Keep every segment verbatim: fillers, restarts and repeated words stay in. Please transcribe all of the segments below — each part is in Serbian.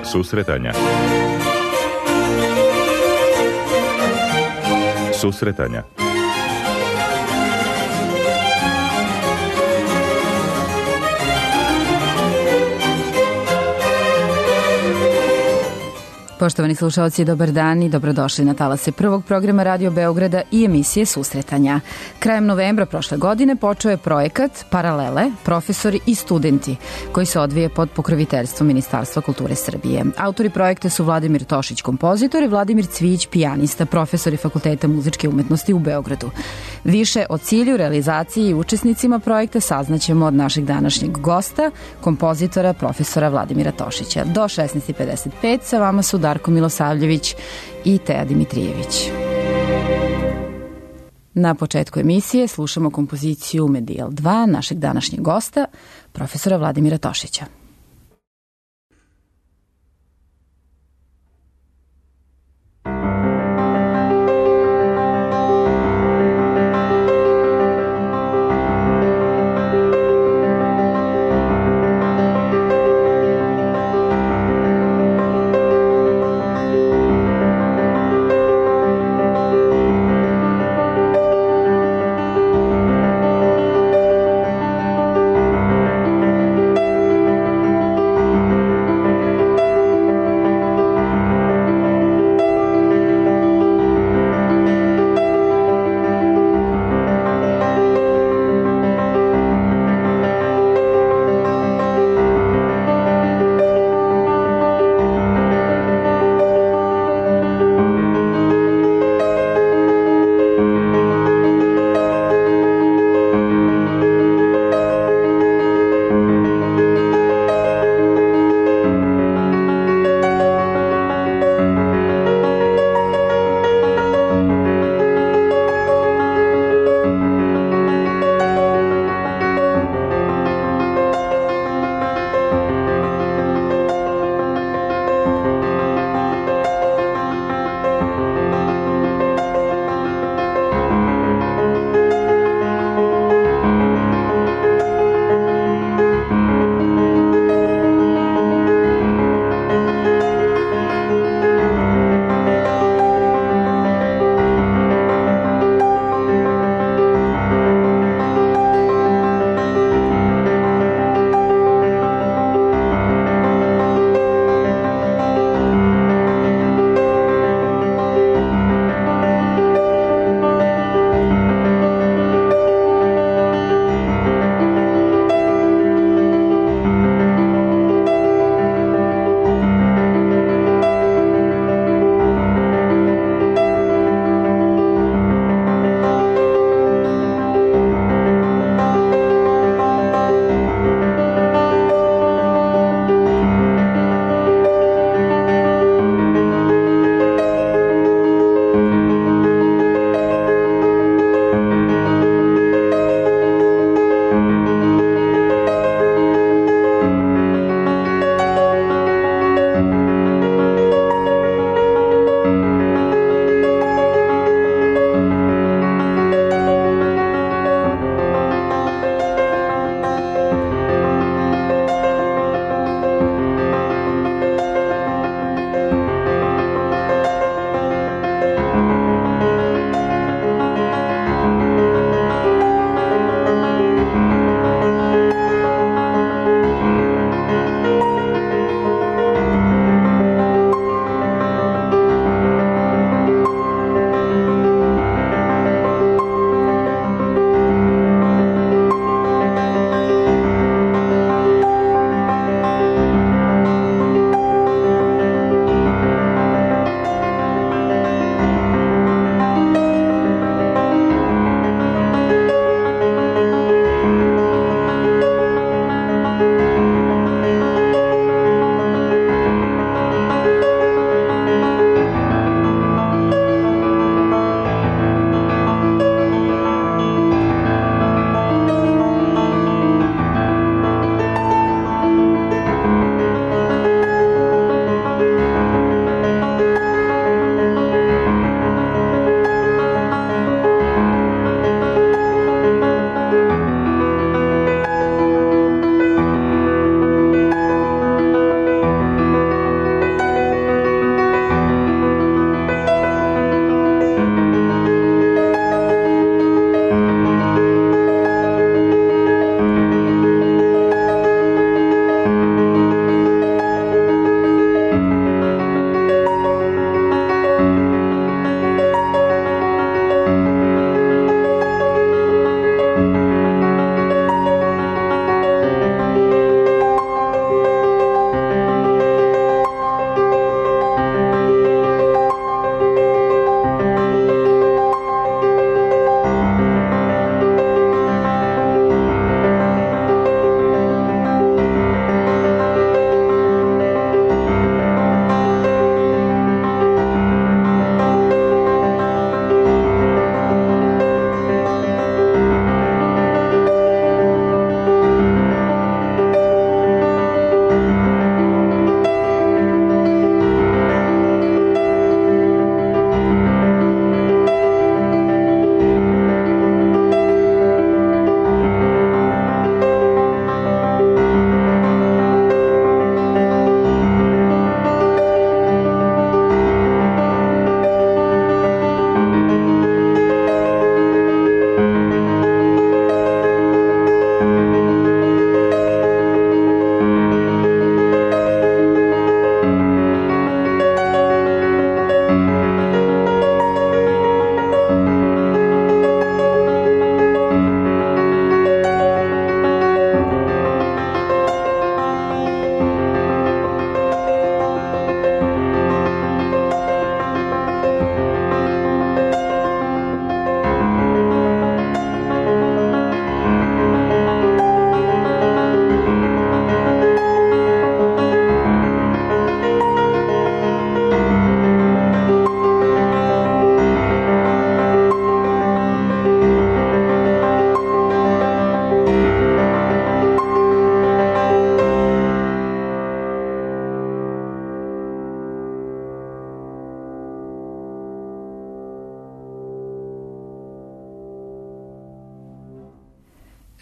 Susretanja. Susretanja. Poštovani slušalci, dobar dan i dobrodošli na talase prvog programa Radio Beograda i emisije Susretanja. Krajem novembra prošle godine počeo je projekat Paralele, profesori i studenti, koji se odvije pod pokroviteljstvom Ministarstva kulture Srbije. Autori projekta su Vladimir Tošić, kompozitor, i Vladimir Cvijić, pijanista, profesori Fakulteta muzičke umetnosti u Beogradu. Više o cilju, realizaciji i učesnicima projekta saznaćemo od našeg današnjeg gosta, kompozitora, profesora Vladimira Tošića. Do šesnaest i pedeset pet sa vama su Darko Milosavljević i Teja Dimitrijević. Na početku emisije slušamo kompoziciju Medijel dva našeg današnjeg gosta, profesora Vladimira Tošića. Thank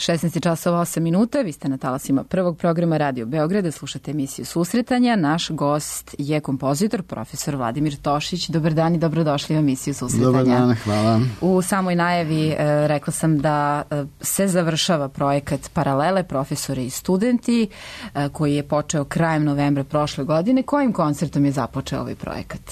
šesnaest časova osam minuta, vi ste na talasima prvog programa Radio Beograda, slušate emisiju Susretanja. Naš gost je kompozitor, profesor Vladimir Tošić. Dobar dan i dobrodošli u emisiju Susretanja. Dobar dan, hvala. U samoj najavi e, rekla sam da e, se završava projekat Paralele, profesori i studenti, e, koji je počeo krajem novembra prošle godine. Kojim koncertom je započeo ovaj projekat?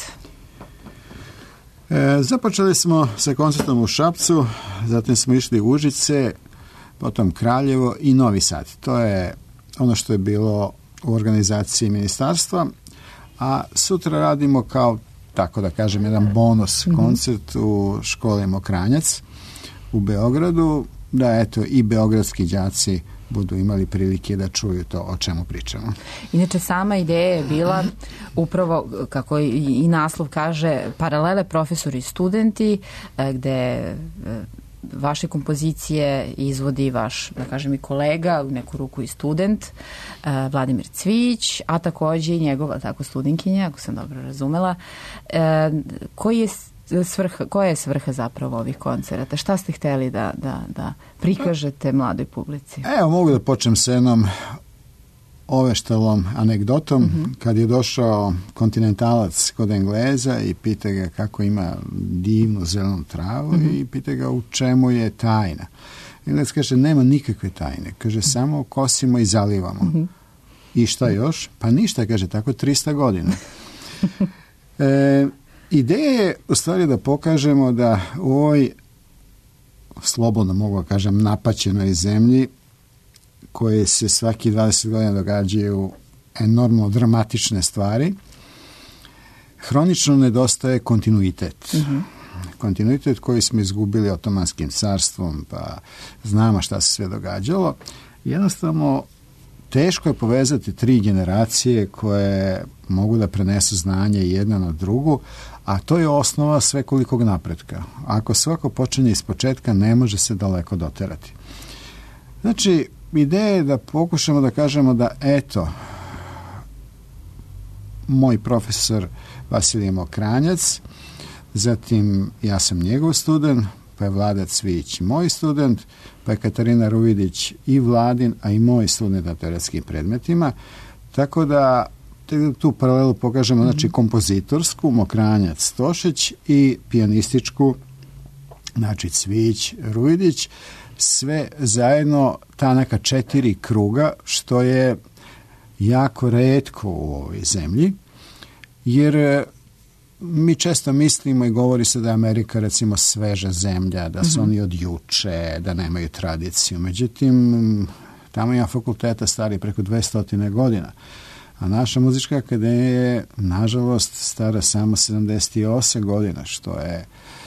E, započeli smo sa koncertom u Šapcu, zatim smo išli u Užice, potom Kraljevo i Novi Sad. To je ono što je bilo u organizaciji ministarstva, a sutra radimo kao, tako da kažem, jedan bonus koncert u školi Mokranjac u Beogradu, da eto i beogradski đaci budu imali prilike da čuju to o čemu pričamo. Inače, sama ideja je bila upravo, kako i naslov kaže, Paralele, profesori i studenti, gde vaše kompozicije izvodi vaš, da kažem, i kolega, u neku ruku i student, Vladimir Cvijić, a takođe i njegova tako studentkinja, ako sam dobro razumela. Koji je svrha, koja je svrha zapravo ovih koncerata? Šta ste hteli da, da, da prikažete mladoj publici? Evo, mogu da počnem sa jednom oveštalom anegdotom. Mm-hmm. Kad je došao kontinentalac kod Engleza i pita ga kako ima divnu zelenu travu, mm-hmm. i pita ga u čemu je tajna. Englez kaže, nema nikakve tajne. Kaže, samo kosimo i zalivamo. Mm-hmm. I šta još? Pa ništa, kaže, tako trista godina. e, Ideja je u stvari da pokažemo da u ovoj, slobodno mogu da kažem, napaćenoj zemlji, koje se svaki dvadeset godina događaju enormno dramatične stvari, hronično nedostaje kontinuitet. Mm-hmm. Kontinuitet koji smo izgubili Otomanskim carstvom, pa znamo šta se sve događalo. Jednostavno, teško je povezati tri generacije koje mogu da prenesu znanje jedna na drugu, a to je osnova svekolikog napretka. Ako svako počinje iz početka, ne može se daleko doterati. Znači, ideja je da pokušamo da kažemo da, eto, moj profesor Vasilije Mokranjac, zatim ja sam njegov student, pa je Vlada Cvijić moj student, pa je Katarina Ruvidić i Vladin, a i moj student na teoretskim predmetima. Tako da tu paralelu pokažemo, znači, kompozitorsku, Mokranjac Tošić, i pijanističku, znači Cvijić Ruvidić, sve zajedno ta neka četiri kruga, što je jako retko u ovoj zemlji, jer mi često mislimo i govori se da je Amerika, recimo, sveža zemlja, da su mm-hmm. oni od juče, da nemaju tradiciju. Međutim, tamo ima fakulteta stari preko dvesta godina, a naša muzička akademija je, nažalost, stara samo sedamdeset osam godina, što je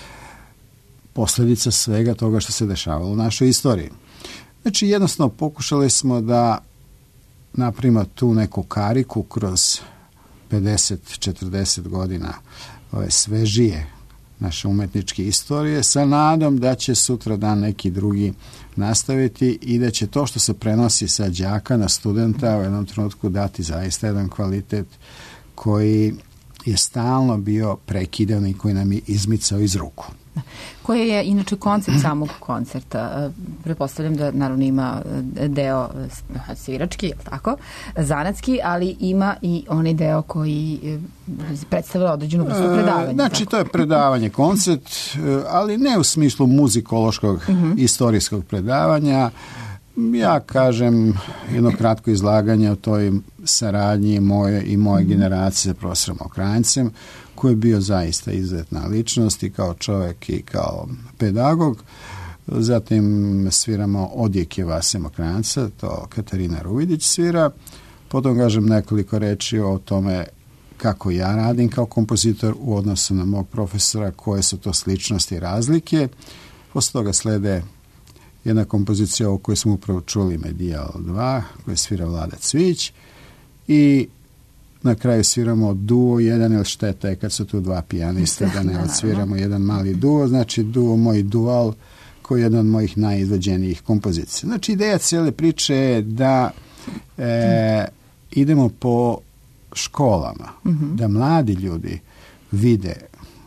posljedica svega toga što se dešavalo u našoj istoriji. Znači, jednostavno pokušali smo da napravimo tu neku kariku kroz pedeset četrdeset godina ove svežije naše umetničke istorije, sa nadom da će sutra dan neki drugi nastaviti i da će to što se prenosi sa đaka na studenta u jednom trenutku dati zaista jedan kvalitet koji je stalno bio prekidan i koji nam je izmicao iz ruku. Koji je inače koncept samog koncerta? Pretpostavljam da naravno ima deo svirački, je li tako, zanatski, ali ima i onaj deo koji predstavlja određenu vrstu predavanja. Znači, tako? To je predavanje, koncert, ali ne u smislu muzikološkog, uh-huh. istorijskog predavanja. Ja kažem jedno kratko izlaganje o toj saradnji moje i moje uh-huh. generacije sa profesorom Mokranjcem, koji je bio zaista izuzetna ličnost i kao čovjek i kao pedagog. Zatim sviramo odjeke Vase Mokranjca, to Katarina Ruvidić svira. Potom kažem nekoliko reči o tome kako ja radim kao kompozitor u odnosu na mog profesora, koje su to sličnosti i razlike. Posle toga slede jedna kompozicija o kojoj smo upravo čuli, Medijal dva, koju svira Vlada Cvijić, i na kraju sviramo duo jedan, ili šteta je kad su tu dva pijanista, da ne odsviramo jedan mali duo, znači duo moj dual, koji je jedan od mojih najizvođenijih kompozicija. Znači, ideja cijele priče je da e, idemo po školama, mm-hmm. da mladi ljudi vide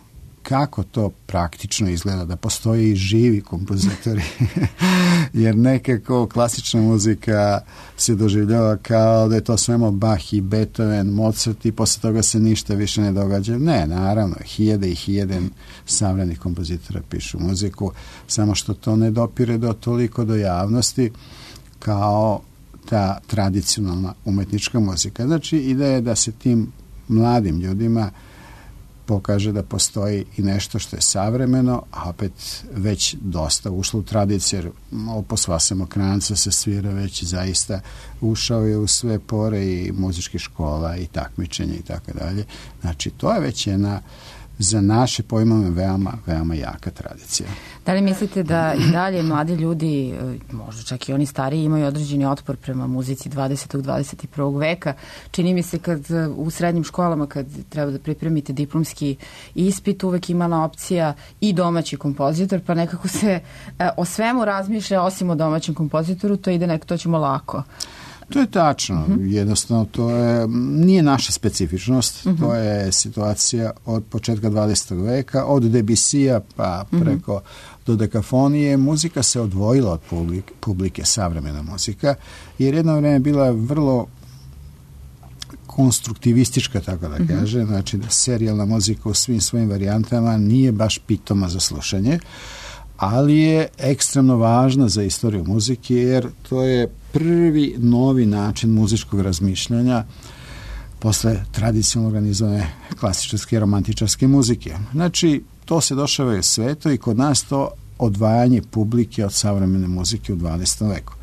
kako to praktično izgleda, da postoje i živi kompozitori, jer nekako klasična muzika se doživljava kao da je to svemo Bach i Beethoven, Mozart i posle toga se ništa više ne događa. Ne, naravno, hiljade i hiljade savremenih kompozitora pišu muziku, samo što to ne dopire do toliko do javnosti kao ta tradicionalna umetnička muzika. Znači, ideja je da se tim mladim ljudima pokaže da postoji i nešto što je savremeno, a opet već dosta ušlo u tradiciju, jer opus Vasemo Kranca se svira već zaista ušao je u sve pore i muzičkih škola i takmičenja i tako dalje. Znači, to je već jedna za naše pojmove veoma, veoma jaka tradicija. Da li mislite da i dalje mladi ljudi, možda čak i oni stariji, imaju određeni otpor prema muzici dvadesetog dvadeset prvog veka? Čini mi se kad u srednjim školama, kad treba da pripremite diplomski ispit, uvek imala opcija i domaći kompozitor, pa nekako se o svemu razmišlja, osim o domaćem kompozitoru, to ide neko, to ćemo lako. To je tačno. Mm-hmm. Jednostavno, to je, nije naša specifičnost. Mm-hmm. To je situacija od početka dvadesetog veka, od Debussija pa preko mm-hmm. do dekafonije. Muzika se odvojila od publike, publike savremena muzika, jer jedno vreme bila vrlo konstruktivistička, tako da mm-hmm. kaže. Znači, da serijalna muzika u svim svojim varijantama nije baš pitoma za slušanje, ali je ekstremno važna za istoriju muzike, jer to je prvi novi način muzičkog razmišljanja posle tradicionalno organizovane klasičarske i romantičarske muzike. Znači, to se dešava u svetu i kod nas to odvajanje publike od savremene muzike u dvadesetom veku.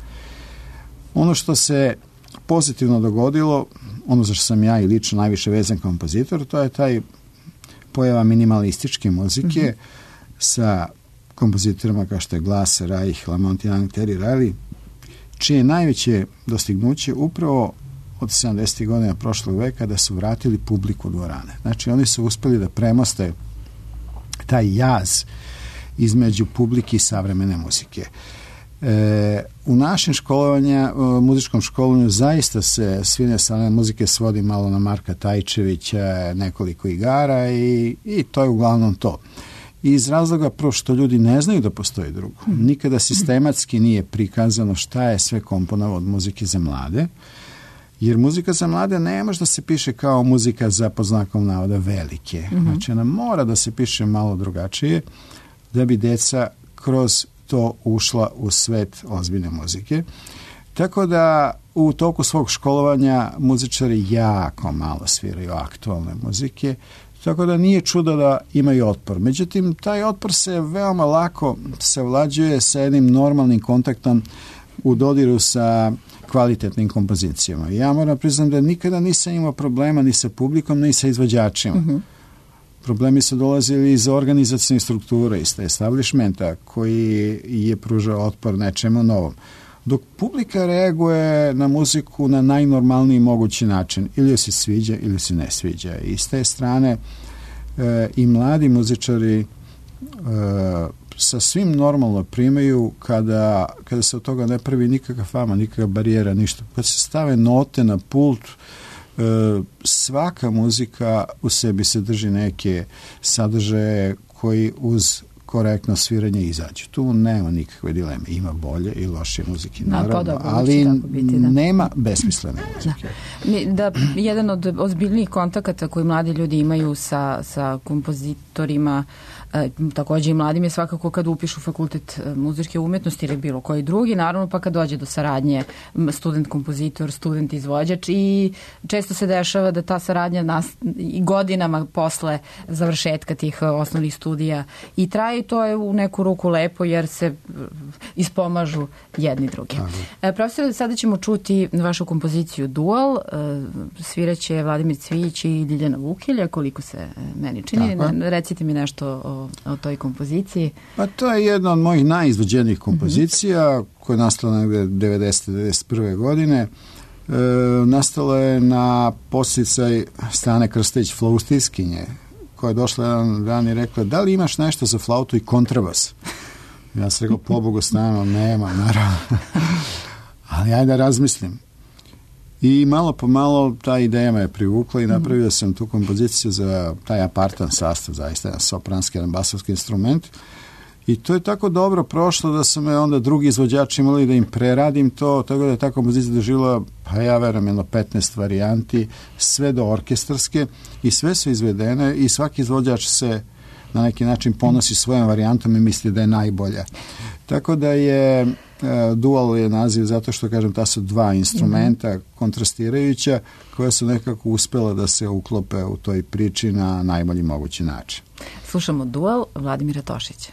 Ono što se pozitivno dogodilo, ono za što sam ja i lično najviše vezan kompozitor, to je taj pojava minimalističke muzike mm-hmm. sa kompozitorima kao što je Glaser, Reich, Lamont Young, Terry Riley, čije najveće dostignuće upravo od sedamdesetih godina prošlog veka da su vratili publiku u dvorane. Znači, oni su uspeli da premoste taj jaz između publike i savremene muzike. E, u našem školovanju, muzičkom školovanju, zaista se sviranje savremene muzike svodi malo na Marka Tajčevića, nekoliko igara i, i to je uglavnom to. Iz razloga prvo što ljudi ne znaju da postoji drugo. Nikada sistematski nije prikazano šta je sve komponovano od muzike za mlade, jer muzika za mlade ne može da se piše kao muzika za, pod znakom navoda, velike. Mm-hmm. Znači, ona mora da se piše malo drugačije da bi deca kroz to ušla u svet ozbiljne muzike. Tako da u toku svog školovanja muzičari jako malo sviraju aktualne muzike, tako da nije čudo da imaju otpor. Međutim, taj otpor se veoma lako savlađuje sa jednim normalnim kontaktom u dodiru sa kvalitetnim kompozicijama. Ja moram priznam da nikada nisam imao problema ni sa publikom, ni sa izvođačima. Uh-huh. Problemi su dolazili iz organizacijne strukture, iz establishmenta koji je pružao otpor nečemu novom. Dok publika reaguje na muziku na najnormalniji mogući način. Ili se sviđa, ili se ne sviđa. I s te strane e, i mladi muzičari e, sa svim normalno primaju kada, kada se od toga ne pravi nikakva fama, nikakva barijera, ništa. Kad se stave note na pult, e, svaka muzika u sebi sadrži neke sadržaje koji uz korektno sviranje izađe. Tu nema nikakve dileme. Ima bolje i loše muzike, naravno, da, ali biti, da. Nema besmislene muzike. Da. da, jedan od ozbiljnijih kontakata koji mladi ljudi imaju sa, sa kompozitorima, e, takođe i mladim, je svakako kad upišu fakultet muzičke umetnosti ili bilo koji drugi, naravno pa kad dođe do saradnje student-kompozitor, student-izvođač, i često se dešava da ta saradnja nas, i godinama posle završetka tih osnovnih studija i traje, i to je u neku ruku lepo jer se ispomažu jedni drugi. E, profesor, sada ćemo čuti vašu kompoziciju Dual, e, sviraće Vladimir Cvijić i Ljiljana Vukilja, koliko se meni čini. Ne, recite mi nešto o, o toj kompoziciji. Pa to je jedna od mojih najizvođenijih kompozicija, mm-hmm. koja je nastala negde devedesete devedeset prve godine. E, nastala je na podsticaj Stane Krstić, flautistkinje, koja je došla jedan dan i rekla, da li imaš nešto za flautu i kontrabas? Ja sam rekao, pobogu Stano, nema, naravno. Ali ajde da razmislim. I malo po malo ta ideja me je privukla i napravio sam tu kompoziciju za taj apartan sastav, zaista jedan sopranski, jedan basovski instrument. I to je tako dobro prošlo da su me onda drugi izvođači imali da im preradim to, tako da je ta kompozicija doživjela, pa ja verujem, jedno petnaest varijanti, sve do orkestarske i sve su izvedene i svaki izvođač se na neki način ponosi svojom varijantom i misli da je najbolja. Tako da je dual je naziv zato što, kažem, ta su dva instrumenta kontrastirajuća koja su nekako uspela da se uklope u toj priči na najbolji mogući način. Slušamo dual Vladimira Tošića.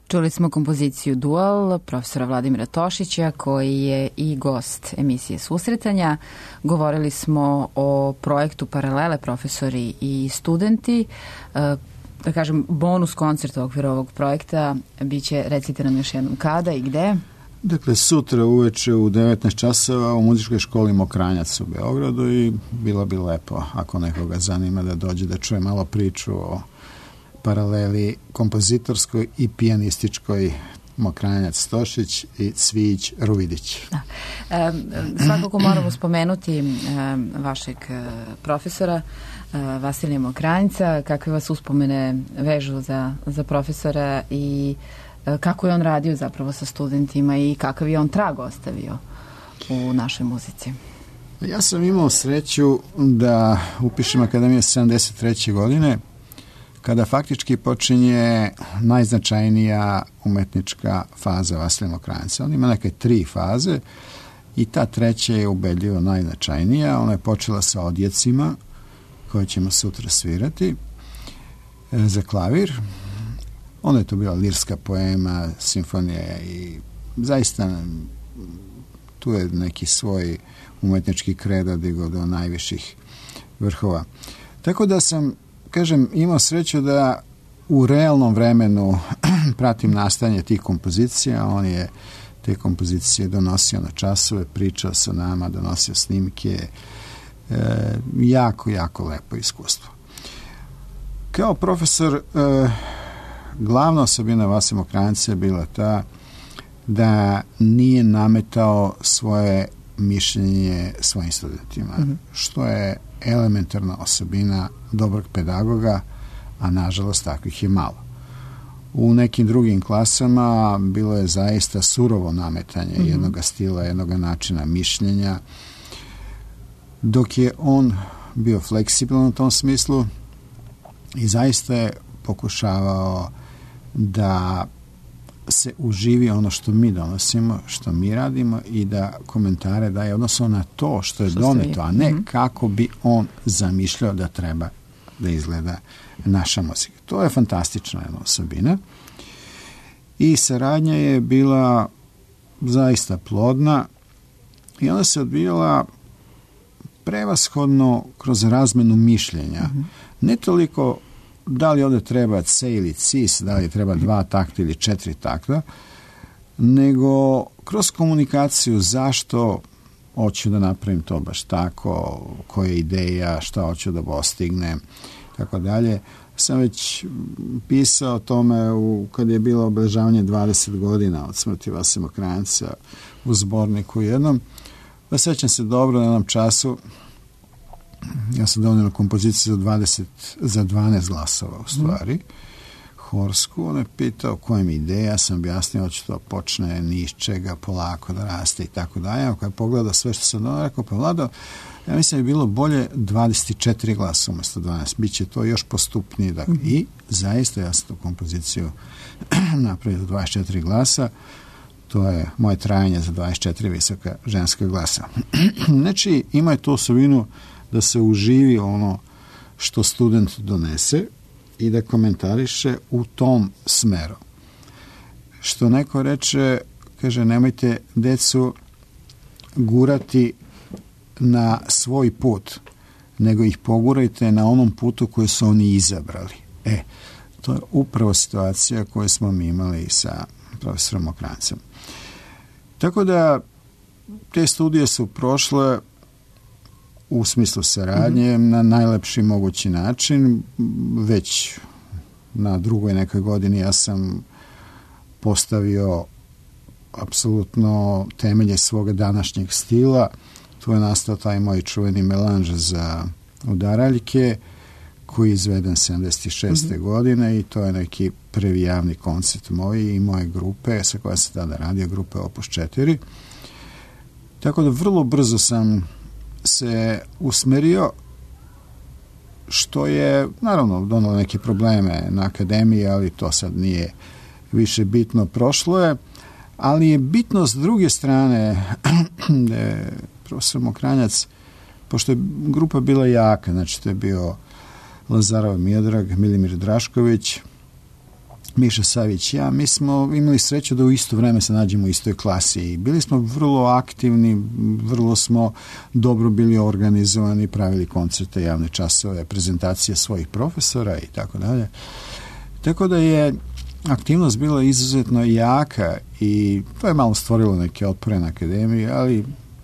Čuli smo kompoziciju Dual profesora Vladimira Tošića, koji je i gost emisije Susretanja. Govorili smo o projektu Paralele, profesori i studenti. Da kažem, bonus koncert u okviru ovog projekta biće, recite nam još jednom kada i gde? Dakle, sutra uveče u devetnaest časova u muzičkoj školi Mokranjac u Beogradu i bilo bi lepo ako nekoga zanima da dođe da čuje malo priču o paraleli kompozitorskoj i pijanističkoj Mokranjac Tošić i Cvijić Ruvidić. Da. E, svakako moramo spomenuti e, vašeg profesora e, Vasilija Mokranjca. Kakve vas uspomene vežu za, za profesora i e, kako je on radio zapravo sa studentima i kakav je on trag ostavio u našoj muzici? Ja sam imao sreću da upišem Akademiju sedamdeset treće godine, kada faktički počinje najznačajnija umetnička faza Vasilija Mokranjca. On ima neke tri faze i ta treća je ubedljivo najznačajnija. Ona je počela sa odjecima koje ćemo sutra svirati e, za klavir. Onda je to bila lirska poema, simfonija i zaista tu je neki svoj umetnički kredo digao do najviših vrhova. Tako da sam, kažem, imao sreću da u realnom vremenu pratim nastajanje tih kompozicija. On je te kompozicije donosio na časove, pričao sa nama, donosio snimke. E, jako, jako lepo iskustvo. Kao profesor, e, glavna osobina Vasilija Mokranjca je bila ta da nije nametao svoje mišljenje svojim studentima, mm-hmm. što je elementarna osobina dobrog pedagoga, a nažalost takvih je malo. U nekim drugim klasama bilo je zaista surovo nametanje mm-hmm. jednog stila, jednog načina mišljenja, dok je on bio fleksibilan u tom smislu i zaista je pokušavao da se uživi ono što mi donosimo, što mi radimo i da komentare daje odnosno na to što je što doneto, a ne mm-hmm. kako bi on zamišljao da treba da izgleda naša muzika. To je fantastična jedna osobina i saradnja je bila zaista plodna i ona se odvijala prevashodno kroz razmenu mišljenja. Mm-hmm. Ne toliko da li ovdje treba C ili cis, da li treba dva takta ili četiri takta, nego kroz komunikaciju zašto hoću da napravim to baš tako, koja je ideja, šta hoću da postignem, tako dalje. Sam već pisao o tome u, kad je bilo obeležavanje dvadeset godina od smrti Vasilija Mokranjca u zborniku jednom. Da sećam se dobro na jednom času, ja sam donio kompoziciju za dvadeset, za dvanaest glasova u stvari, mm. horsku. On je pitao koja mi ideja, ja sam objasnio, hoće to počne ni iz čega, polako da raste i tako dalje. Ako je pogledao sve što sam donio, rekao, pa Vlado, ja mislim da je bilo bolje dvadeset četiri glasa umjesto dvanaest. Biće to još postupnije. Dakle. Mm. I zaista ja sam tu kompoziciju napravio dvadeset četiri glasa. To je moje trajanje za dvadeset četiri visoka ženska glasa. Znači, ima je tu osobinu da se uživi ono što student donese i da komentariše u tom smeru. Što neko reče, kaže, nemojte decu gurati na svoj put, nego ih pogurajte na onom putu koji su oni izabrali. E, to je upravo situacija koju smo mi imali sa profesorom Mokranjcem. Tako da te studije su prošle u smislu saradnje mm-hmm. na najlepši mogući način. Već na drugoj nekoj godini ja sam postavio apsolutno temelje svoga današnjeg stila. Tu je nastao taj moj čuveni melanž za udaraljke koji je izveden sedamdeset šeste Mm-hmm. godine i to je neki prvi javni koncert moj i moje grupe sa koja se tada radio, grupe Opus četiri. Tako da vrlo brzo sam se usmerio, što je naravno donalo neke probleme na akademiji, ali to sad nije više bitno, prošlo je, ali je bitno s druge strane da je profesor Mokranjac, pošto je grupa bila jaka, znači to je bio Lazarov Miodrag, Milimir Drašković, Miša Savić, ja, mi smo imali sreću da u isto vreme se nađemo u istoj klasi i bili smo vrlo aktivni, vrlo smo dobro bili organizovani, pravili koncerte, javne časove, prezentacije svojih profesora i tako dalje. Tako da je aktivnost bila izuzetno jaka i to je malo stvorilo neke otpore na akademiji, ali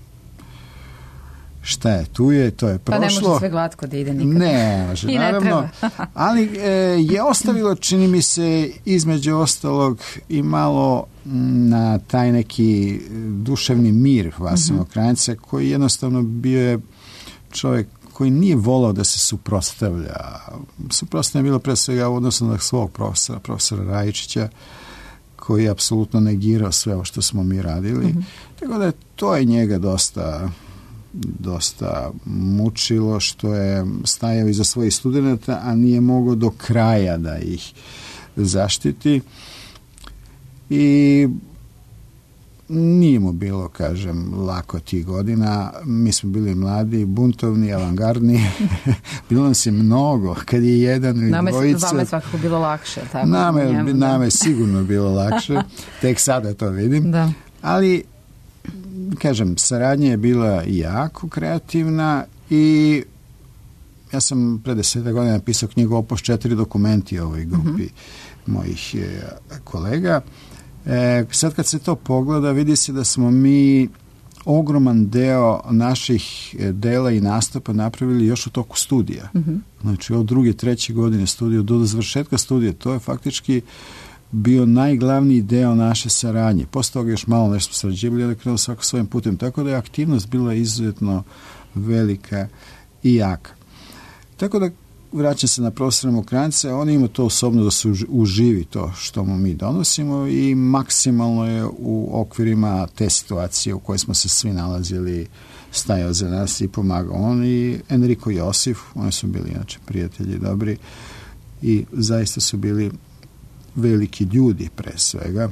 šta je, tu je, to je prošlo. Pa ne može sve glatko da ide nikad. Ne, može, I naravno. ne treba. Ali e, je ostavilo, čini mi se, između ostalog i malo na taj neki duševni mir Vasima mm-hmm. Krajnca, koji jednostavno bio je čovjek koji nije volao da se suprotstavlja. Suprotstavlja je bilo pre svega u odnosu na svog profesora, profesora Rajičića, koji je apsolutno negirao sve ovo što smo mi radili. Mm-hmm. Tako da to je njega dosta dosta mučilo, što je stajao iza svojih studenta, a nije mogao do kraja da ih zaštiti. I nije mu bilo, kažem, lako tih godina. Mi smo bili mladi, buntovni, avangardni. Bilo nas je mnogo. Kad je jedan ili nama dvojica... Vama je svakako bilo lakše. Tako, nama, je, njemu, nama da. je sigurno bilo lakše. Tek sada to vidim. Da. Ali kažem, saradnja je bila jako kreativna i ja sam pre deseta godina napisao knjigu Opus četiri dokumenti o ovoj grupi mm-hmm. mojih e, kolega. E, sad kad se to pogleda, vidi se da smo mi ogroman deo naših dela i nastupa napravili još u toku studija. Mm-hmm. Znači od druge, treće godine studija do završetka studija, to je faktički bio najglavniji deo naše saradnje. Posle toga još malo nešto sarađivali, ali krenuo svako svojim putem. Tako da je aktivnost bila izuzetno velika i jaka. Tako da vraćam se na profesora Mokranjca, on ima to osobno da se uživi to što mu mi donosimo i maksimalno je u okvirima te situacije u kojoj smo se svi nalazili stajao za nas i pomagao. On i Enrico Josif, oni su bili inače prijatelji dobri i zaista su bili veliki ljudi pre svega,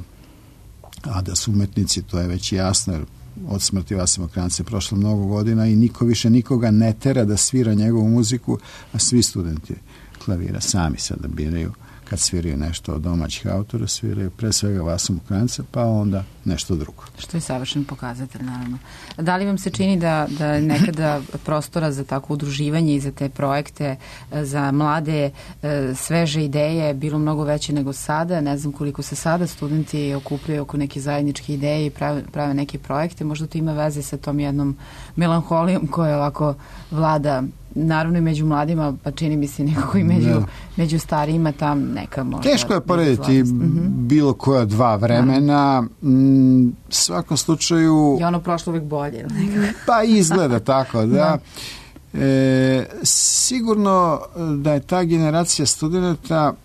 a da su umetnici, to je već jasno, jer od smrti Vasima Krajnca je prošlo mnogo godina i niko više nikoga ne tera da svira njegovu muziku, a svi studenti klavira sami sada biraju kad sviraju nešto od domaćih autora, sviraju pre svega Vasimu Krajnca, pa onda nešto drugo. Što je savršen pokazatelj, naravno. Da li vam se čini da, da nekada prostora za tako udruživanje i za te projekte, za mlade, sveže ideje bilo mnogo veće nego sada? Ne znam koliko se sada studenti okupljaju oko neke zajedničke ideje i prave, prave neke projekte. Možda to ima veze sa tom jednom melanholijom koja ovako vlada naravno i među mladima, pa čini mi se nekako i među, da. među starijima tam neka možda... Teško je porediti mm-hmm. bilo koja dva vremena. U svakom slučaju... I ono prošlo uvijek bolje. Pa izgleda tako, da. da. E, sigurno da je ta generacija studenta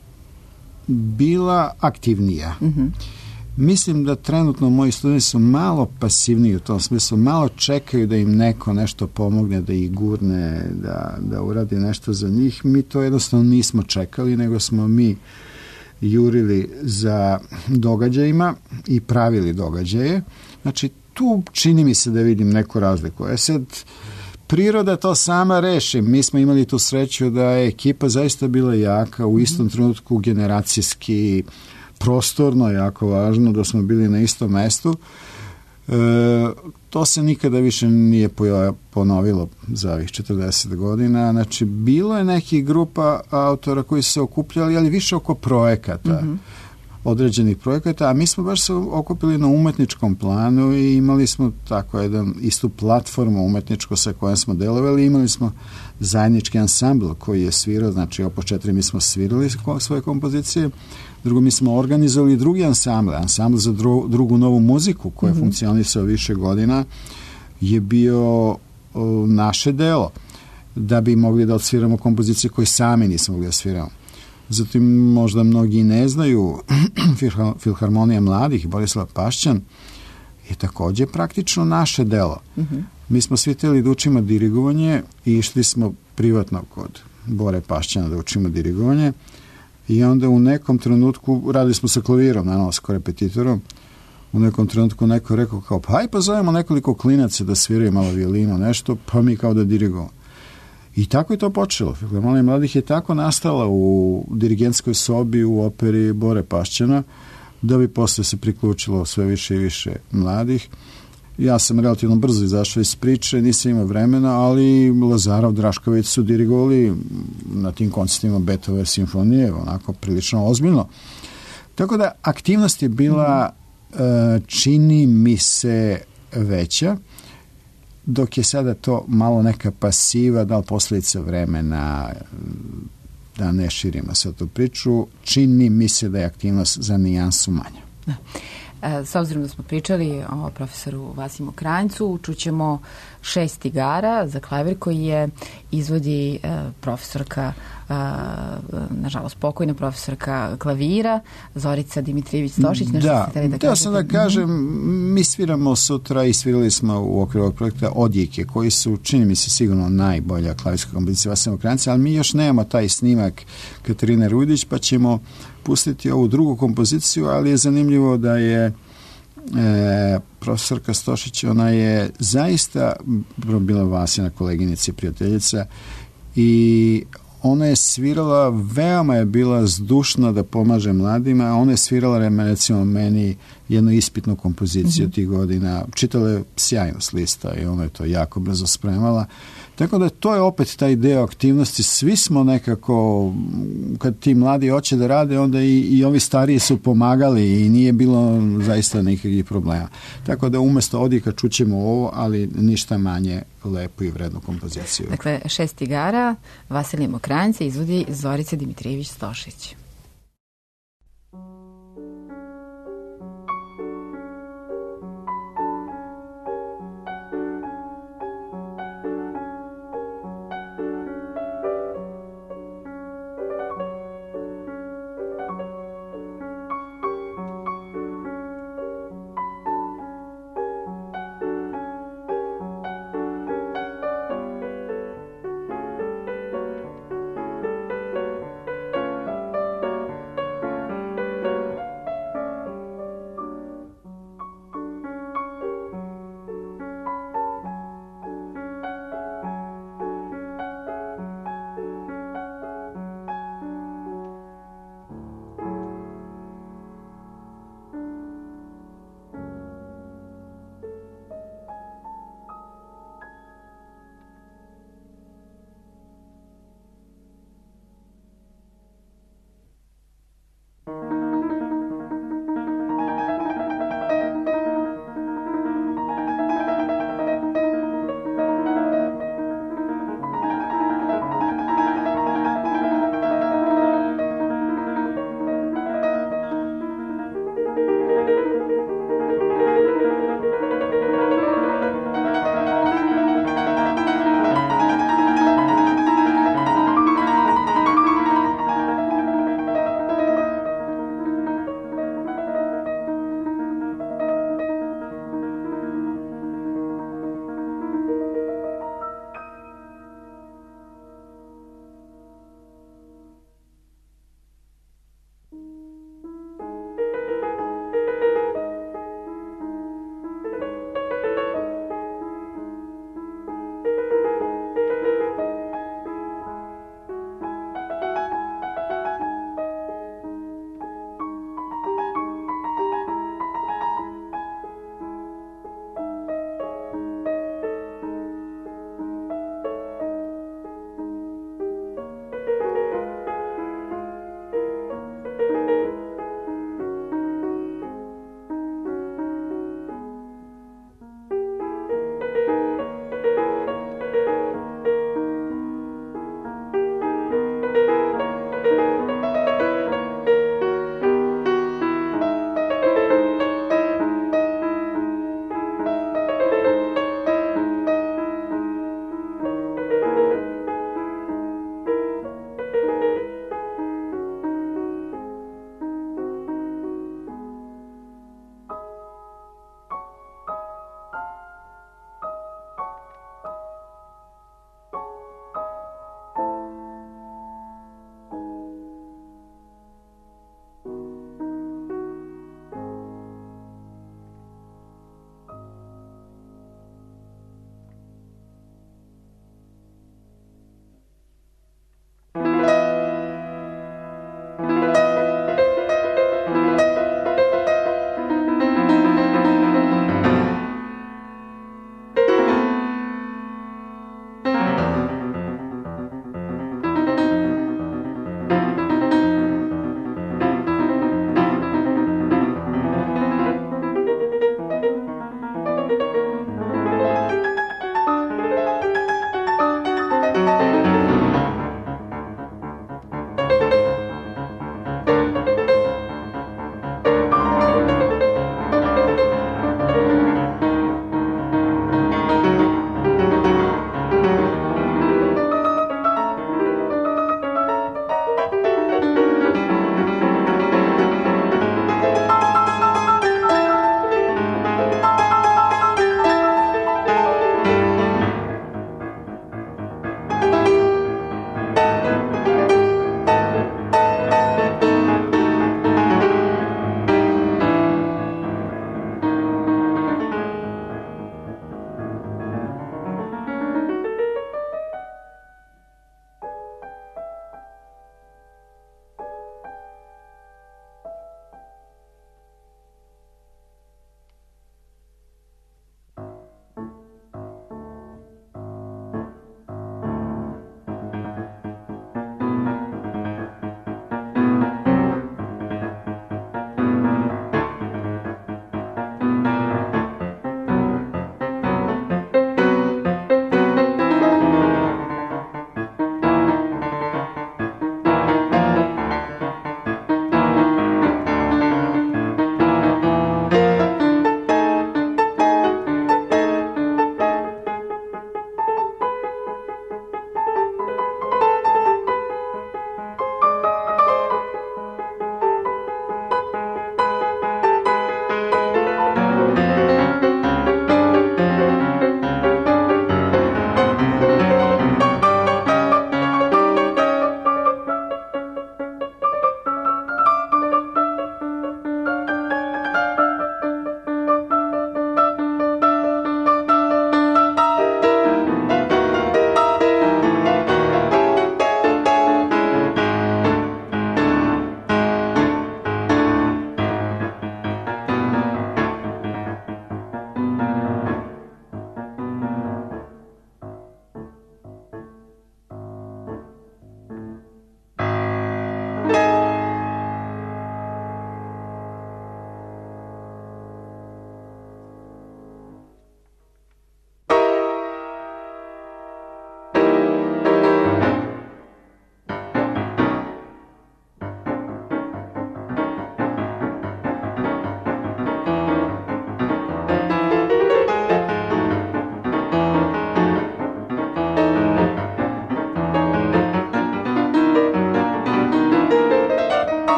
bila aktivnija. Mm-hmm. Mislim da trenutno moji studenti su malo pasivniji u tom smislu, malo čekaju da im neko nešto pomogne, da ih gurne, da, da uradi nešto za njih. Mi to jednostavno nismo čekali, nego smo mi jurili za događajima i pravili događaje. Znači, tu čini mi se da vidim neku razliku. E sad, priroda to sama reši. Mi smo imali tu sreću da je ekipa zaista bila jaka, u istom trenutku generacijski, prostorno, jako važno da smo bili na istom mestu. E, to se nikada više nije ponovilo za ovih četrdeset godina. Znači, bilo je nekih grupa autora koji su se okupljali, ali više oko projekata, mm-hmm. određenih projekata, a mi smo baš se okupili na umetničkom planu i imali smo tako jedan istu platformu umetničku sa kojom smo delovali. Imali smo zajednički ansambl koji je svirao, znači Opus četiri mi smo svirali svoje kompozicije. Drugo, mi smo organizovali drugi ansambl, ansambl za dru, drugu novu muziku koja je mm-hmm. funkcionisao više godina, je bio o, naše delo, da bi mogli da odsviramo kompozicije koje sami nismo mogli da sviramo. Zatim možda mnogi ne znaju, Filharmonija mladih Borislav Pašćan je takođe praktično naše delo. Mm-hmm. Mi smo svi hteli da učimo dirigovanje i išli smo privatno kod Bore Pašćana da učimo dirigovanje. I onda u nekom trenutku, radili smo sa klavirom, naravno sa korepetitorom, u nekom trenutku neko rekao kao, pa haj pa zovemo nekoliko klinaca da sviraju malo violino, nešto, pa mi kao da dirigujemo. I tako je to počelo. Filharmonija mladih je tako nastala u dirigentskoj sobi u operi Bore Pašćana, da bi posle se priključilo sve više i više mladih. Ja sam relativno brzo izašao iz priče, nisam imao vremena, ali Lazarov, Drašković su dirigovali na tim koncertima Beethoven simfonije, onako prilično ozbiljno. Tako da aktivnost je bila, čini mi se, veća, dok je sada to malo neka pasiva, da li posljedica vremena, da ne širimo sad tu priču, čini mi se da je aktivnost za nijansu manja. Da. S obzirom da smo pričali o profesoru Vasimu Kranjcu, čućemo šest igara za klavir koji je izvodi profesorka, nažalost pokojna profesorka klavira, Zorica Dimitrijević-Stošić. Da, da, da sam da kažem, mi sviramo sutra i svirali smo u okviru ovog projekta Odjike, koji su, čini mi se, sigurno najbolja klavirska kompozicija Vasima Kranjca, ali mi još nemamo taj snimak Katarine Rujdić, pa ćemo pustiti ovu drugu kompoziciju, ali je zanimljivo da je e, profesorka Stošić, ona je zaista bila Vasina koleginica i prijateljica i ona je svirala, veoma je bila zdušna da pomaže mladima, ona je svirala, recimo, meni jednu ispitnu kompoziciju mm-hmm. tih godina, čitala je sjajno s lista i ona je to jako brzo spremala. Tako da to je opet taj deo aktivnosti. Svi smo nekako, kad ti mladi hoće da rade, onda i, i ovi stariji su pomagali i nije bilo zaista nikakvih problema. Tako da umjesto Odjika čućemo ovo, ali ništa manje lepu i vrednu kompoziciju. Dakle, šest igara, Vasilije Mokranjca izvodi Zorica Dimitrijević-Stošić.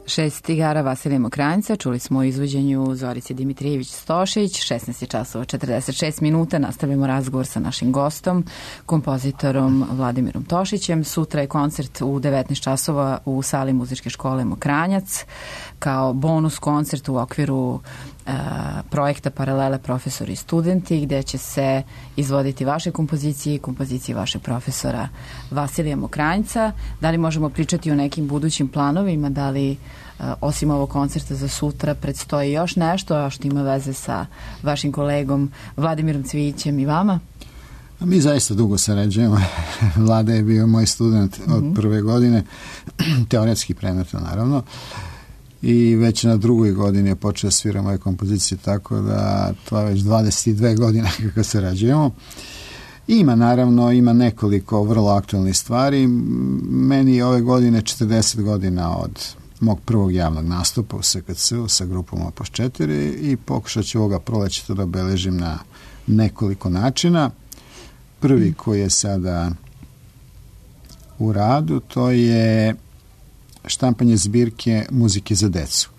Šest igara Vasilija Mokranjca, čuli smo o izvođenju Zorice Dimitrijević-Stošić, šesnaest je časova četrdeset šest minuta, nastavljamo razgovor sa našim gostom, kompozitorom Vladimirom Tošićem. Sutra je koncert u devetnaest časova u sali muzičke škole Mokranjac, kao bonus koncert u okviru Uh, projekta Paralele profesori i studenti, gde će se izvoditi vaše kompozicije i kompozicije vašeg profesora Vasilija Mokranjca. Da li možemo pričati o nekim budućim planovima, da li uh, osim ovog koncerta za sutra predstoji još nešto, a što ima veze sa vašim kolegom Vladimirom Cvijićem i vama? Mi zaista dugo sarađujemo. Vlada je bio moj student od mm-hmm. prve godine, teoretski predmeta naravno, i već na drugoj godini je počeo svira moje kompozicije, tako da to je već dvadeset dve godine kako sarađujemo. Ima naravno, ima nekoliko vrlo aktualnih stvari. Meni je ove godine četrdeset godina od mog prvog javnog nastupa u S K C-u sa grupom Opus četiri i pokušat ću ovoga proleća to da obeležim na nekoliko načina. Prvi koji je sada u radu, to je štampanje zbirke muzike za decu.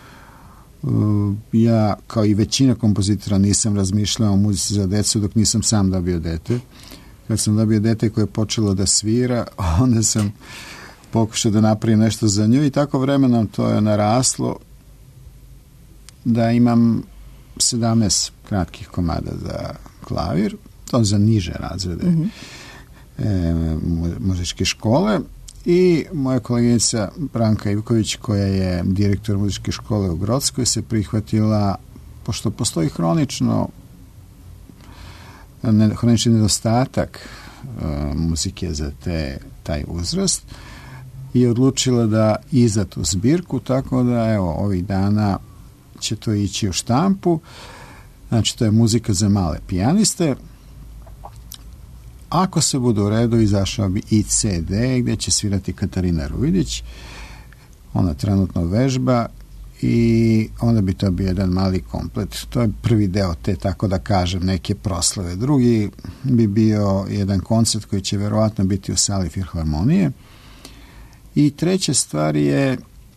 Ja, kao i većina kompozitora, nisam razmišljao o muzici za decu dok nisam sam dobio dete. Kad sam dobio dete koje je počelo da svira, onda sam pokušao da napravim nešto za nju i tako vremenom to je naraslo da imam sedamnaest kratkih komada za klavir, to za niže razrede mm-hmm. e, muzičke škole. I moja koleginica Branka Ivković, koja je direktor muzičke škole u Grockoj, se prihvatila, pošto postoji hronično ne, hronični nedostatak uh, muzike za te, taj uzrast, i odlučila da izda tu zbirku, tako da evo ovih dana će to ići u štampu. Znači to je muzika za male pijaniste. Ako se bude u redu, izašao bi i C D gdje će svirati Katarina Ruidić. Ona trenutno vežba i onda bi to bio jedan mali komplet. To je prvi deo te, tako da kažem, neke proslave. Drugi bi bio jedan koncert koji će verovatno biti u sali Filharmonije. I treća stvar je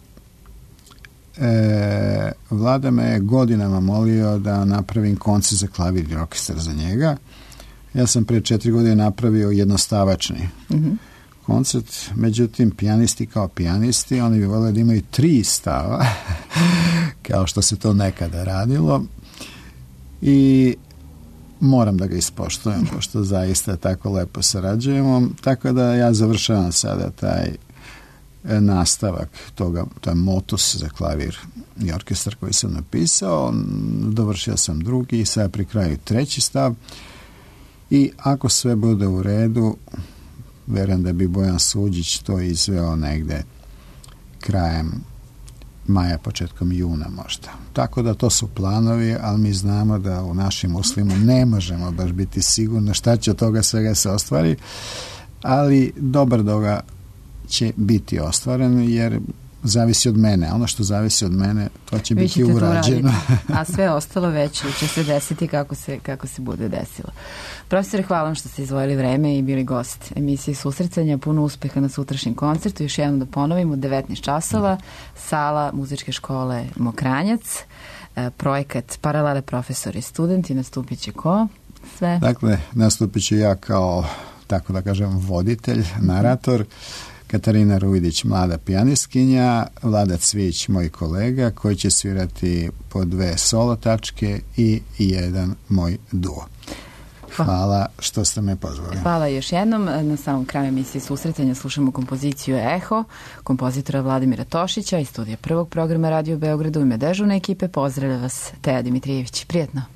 e, Vlada me godinama molio da napravim koncert za klavir i orkestar za njega. Ja sam pre četiri godine napravio jednostavačni mm-hmm. koncert, međutim pijanisti kao pijanisti, oni bi voljeli da imaju tri stava, kao što se to nekada radilo, i moram da ga ispoštujem, pošto zaista tako lepo sarađujemo, tako da ja završavam sada taj nastavak toga, to je motus za klavir i orkestar koji sam napisao, dovršio sam drugi i sada pri kraju treći stav. I ako sve bude u redu, verujem da bi Bojan Suđić to izveo negde krajem maja, početkom juna možda. Tako da to su planovi, ali mi znamo da u našim uslovima ne možemo baš biti sigurni šta će od toga svega se ostvari, ali dobar toga će biti ostvaren, jer zavisi od mene. Ono što zavisi od mene, to će vi biti urađeno. A sve ostalo već će se desiti kako se, kako se bude desilo. Profesore, hvala vam što ste izdvojili vreme i bili gost emisije Susretanja. Puno uspeha na sutrašnjem koncertu. Još jednom da ponovimo, devetnaest časova, sala muzičke škole Mokranjac, projekat Paralele profesori i studenti. Nastupit će ko? Sve? Dakle, nastupit ću ja kao, tako da kažem, voditelj, narator, Katarina Ruidić, mlada pijanistkinja, Vlada Cvijić, moj kolega, koji će svirati po dve solo tačke i jedan moj duo. Hvala što ste me pozvali. Hvala još jednom. Na samom kraju emisije Susretanja slušamo kompoziciju Eho, kompozitora Vladimira Tošića iz studija prvog programa Radio Beograda. U ime dežurne ekipe pozdravlja vas Teja Dimitrijević. Prijetno.